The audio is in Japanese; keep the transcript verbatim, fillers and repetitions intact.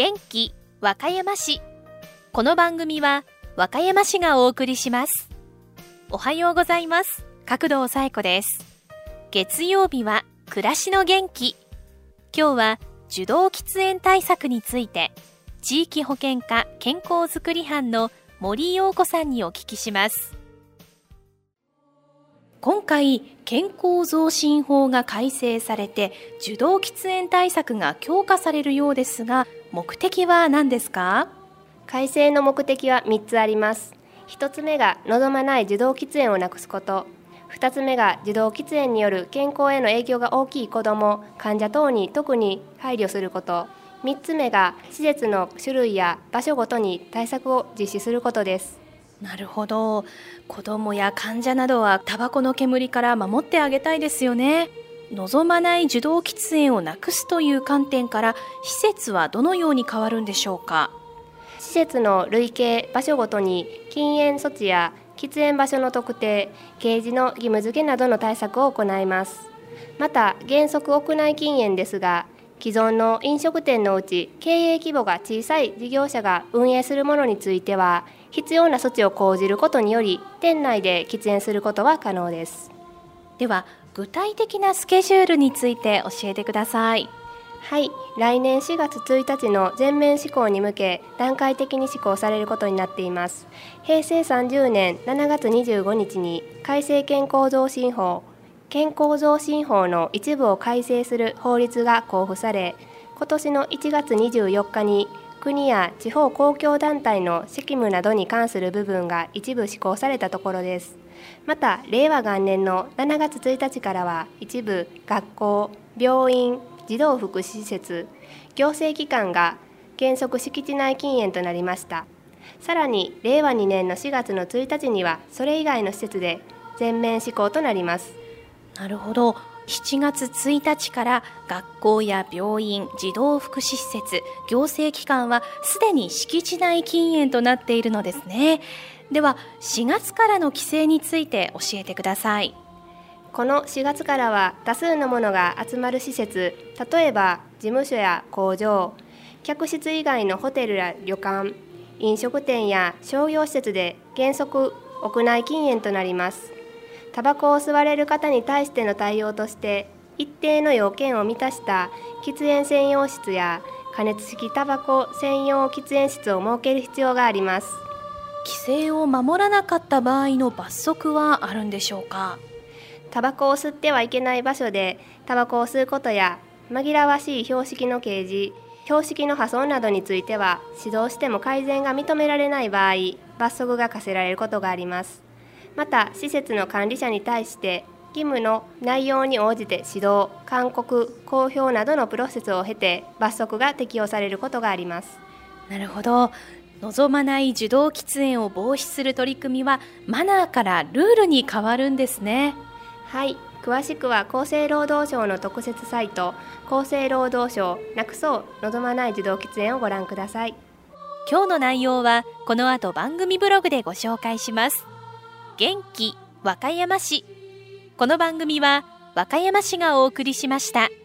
元気和歌山市。この番組は和歌山市がお送りします。おはようございます。角堂紗友子です。月曜日は暮らしの元気。今日は受動喫煙対策について、地域保健課健康づくり班の森陽子さんにお聞きします。今回、健康増進法が改正されて、受動喫煙対策が強化されるようですが、目的は何ですか？ 改正の目的はみっつあります。ひとつめが望まない受動喫煙をなくすこと。ふたつめが受動喫煙による健康への影響が大きい子ども、患者等に特に配慮すること。みっつめが施設の種類や場所ごとに対策を実施することです。 なるほど。子どもや患者などはタバコの煙から守ってあげたいですよね。望まない受動喫煙をなくすという観点から施設はどのように変わるんでしょうか？ 施設の類型場所ごとに禁煙措置や喫煙場所の特定、掲示の義務付けなどの対策を行います。また原則屋内禁煙ですが、既存の飲食店のうち経営規模が小さい事業者が運営するものについては、必要な措置を講じることにより店内で喫煙することは可能です。 では具体的なスケジュールについて教えてください。 はい、来年しがつついたちの全面施行に向け段階的に施行されることになっています。へいせいさんじゅうねんしちがつにじゅうごにちに改正健康増進法健康増進法の一部を改正する法律が公布され、今年のいちがつにじゅうよっかに国や地方公共団体の責務などに関する部分が一部施行されたところです。また令和元年のしちがつついたちからは一部学校、病院、児童福祉施設、行政機関が原則敷地内禁煙となりました。さらにれいわにねんのしがつのついたちにはそれ以外の施設で全面施行となります。 なるほど。しちがつついたちから学校や病院、児童福祉施設、行政機関はすでに敷地内禁煙となっているのですね。ではしがつからの規制について教えてください。 このしがつからは多数のものが集まる施設、例えば事務所や工場、客室以外のホテルや旅館、飲食店や商業施設で原則屋内禁煙となります。タバコを吸われる方に対しての対応として、一定の要件を満たした喫煙専用室や加熱式タバコ専用喫煙室を設ける必要があります。 規制を守らなかった場合の罰則はあるんでしょうか？ タバコを吸ってはいけない場所でタバコを吸うことや紛らわしい標識の掲示、標識の破損などについては指導しても改善が認められない場合、罰則が課せられることがあります。また施設の管理者に対して義務の内容に応じて指導、勧告、公表などのプロセスを経て罰則が適用されることがあります。 なるほど。望まない受動喫煙を防止する取り組みはマナーからルールに変わるんですね。 はい、詳しくは厚生労働省の特設サイト、厚生労働省なくそう望まない受動喫煙をご覧ください。 今日の内容はこの後番組ブログでご紹介します。元気和歌山市。この番組は和歌山市がお送りしました。